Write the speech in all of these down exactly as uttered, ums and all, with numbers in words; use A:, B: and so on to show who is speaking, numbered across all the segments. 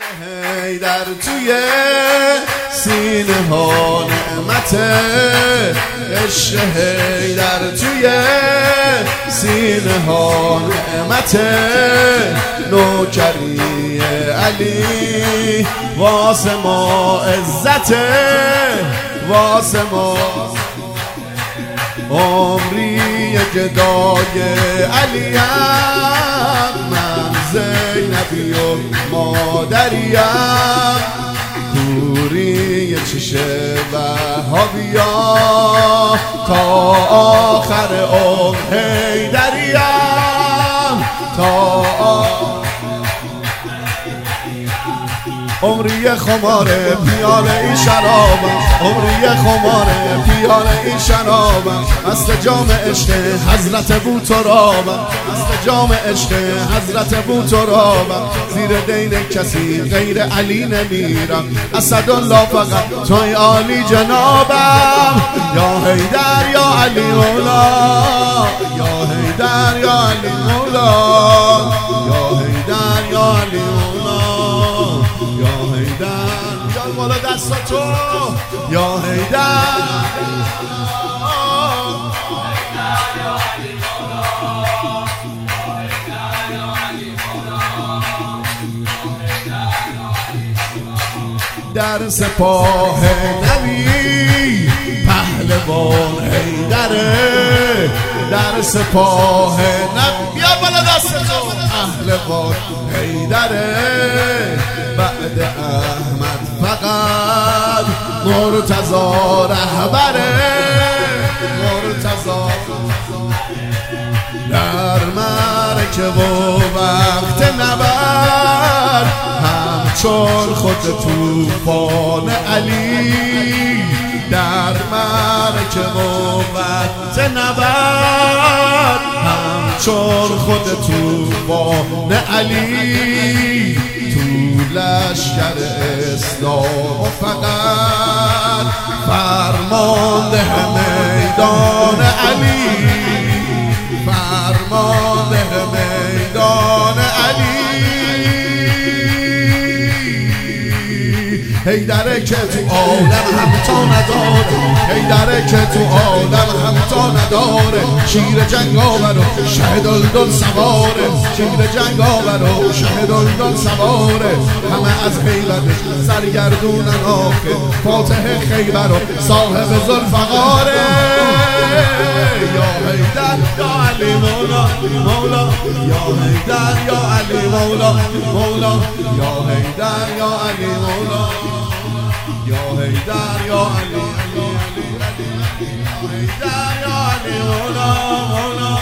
A: حیدر توی سینه ها نعمته، عشق حیدر توی سینه ها نعمته، نوکری علی واسه ما عزته، واسه ما عمری گدای علیم، من زینبی و مادریم، کوری چشه وهابیا تا آخر عمر حیدریم، تا عمری خماره پیاله این شرابم، عمری خماره پیاله این شرابم، مست جام عشق حضرت بوترابم، مست جام عشق حضرت بوترابم، زیر دین کسی غیر علی نمیرم، اسدالله فقط توی عالی جنابم، یا حیدر یا علی مولا، یا حیدر یا علی مولا، یا حیدر یا علی مولا، یا حیدر جان بالا دستاتو، یا حیدر در سپاه نبی پهلوان حیدره، در سپاه نبی بیا بالا دستاتو پهلوان حیدره، بعد احمد فقط مرتضی رهبره، مرتضی در مرکه و وقت نبرد همچون خود طوفان علی، در مرکه و وقت نبرد همچون خود طوفان علی، لشکر اسلام و فقط فرمانده میدان علی، فرمانده میدان علی، حیدره که تو عالم همتا نداره، حیدره که تو عالم همتا نداره، شیر جنگاور و شه دلدل سواره، شیر جنگاور و شه دلدل سواره، همه از حیبتش سرگردونن آخه، فاتح خیبر و صاحب ذوالفقاره، یا حیدر یا علی مولا، مولا یا حیدر یا علی مولا، مولا یا حیدر یا علی مولا، یا حیدر یا علی، یا حیدر یا علی مولا، مولا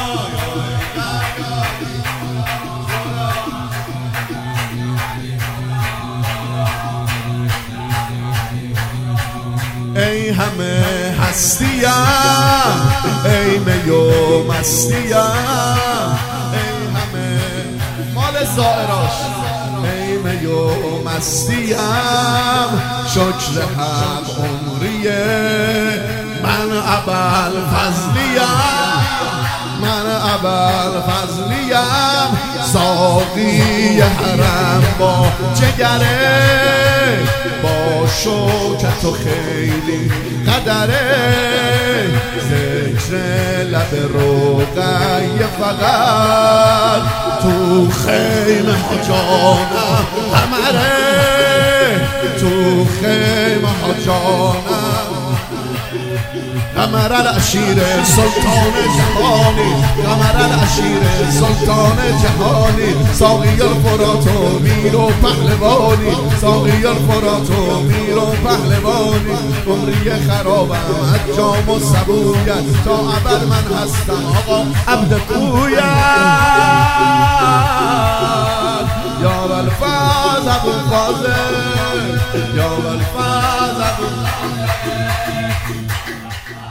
A: ای همه هستیم، ای میو مستیم، ای همه مال زائراش، ای میو مستیم، شکر حق عمریه، من ابل فضلیم، من ابل فضلیم، ساقی حرم با جگره، با شوکت و خیلی قدره، ذکر لب روقی فقط تو خیمه ها جانم همره، تو خیمه ها جانم قمر العشیر سلطان جهانی، قمر العشیر سلطان جهانی، ساقی الفرات و میر و پهلوانی، ساقی الفرات و میر و پهلوانی، عمری خرابم از جام و سبویت، تا ابد من هستم آقا عبد کویت، یا بالفاز ابو فاضل، یا بالفاز ابو